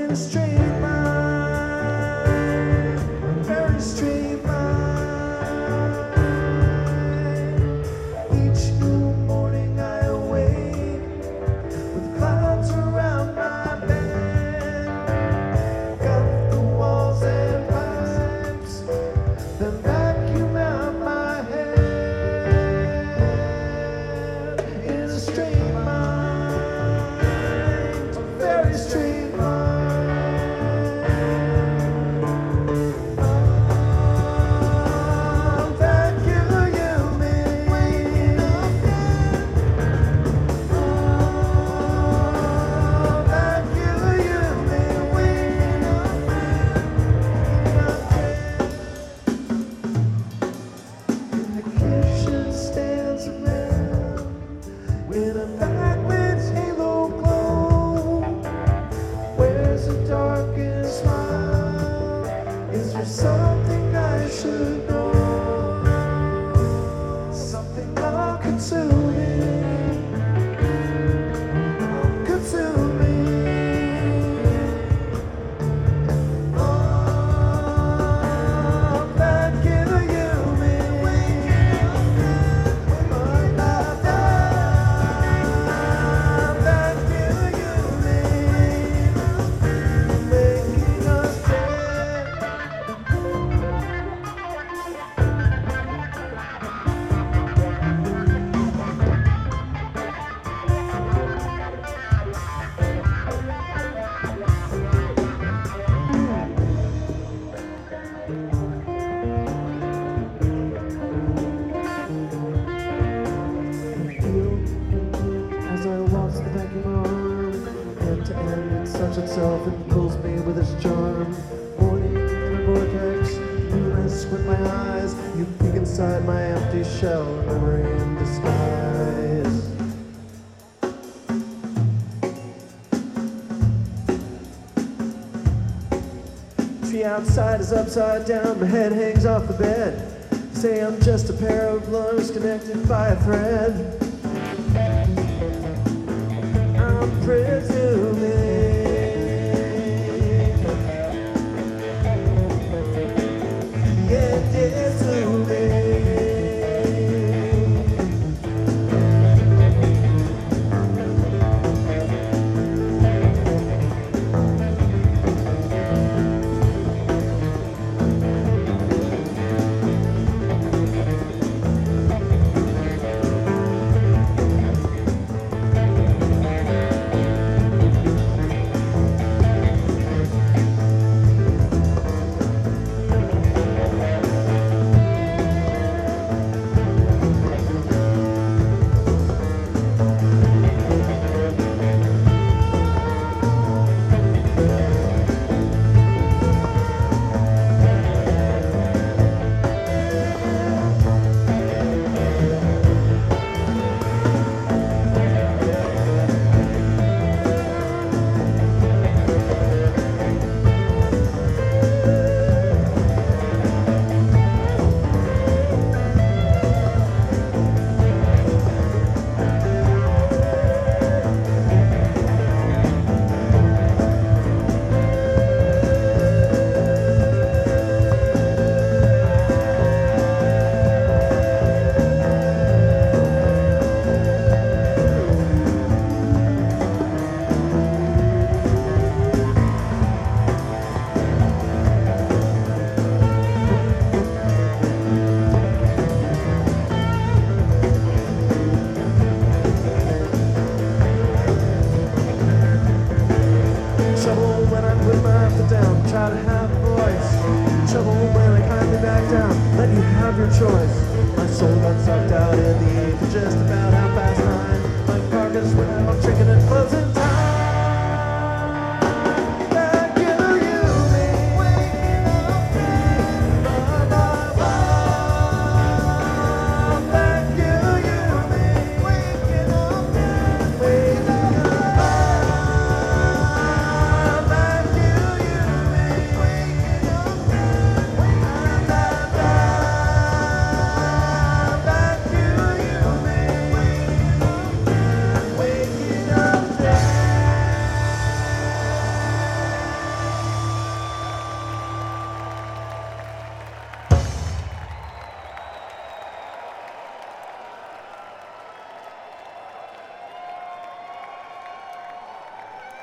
a straight line, very straight line. Each new morning I awake with clouds around my bed. Got the walls and pipes, then vacuum out my head in a straight line, very straight line. Vacuuming up there. Vacuuming up in the kitchen stands a man with a backlit halo glow. Wears a darkened smile. Is there something I should know? Something all consuming, consuming. As I watch the vacuum arm, end to end, it sucks itself and pulls me with its charm. Morning in a vortex, you mess with my eyes, you peek inside my empty shell, memory in disguise. Tree outside is upside down, my head hangs off the bed. Say I'm just a pair of lungs connected by a thread. I'm presuming. Yeah, assuming. Trouble when I put my foot down, try to have a voice. Trouble when I kindly back down, let you have your choice. My soul got sucked out in the ether just about 9:30.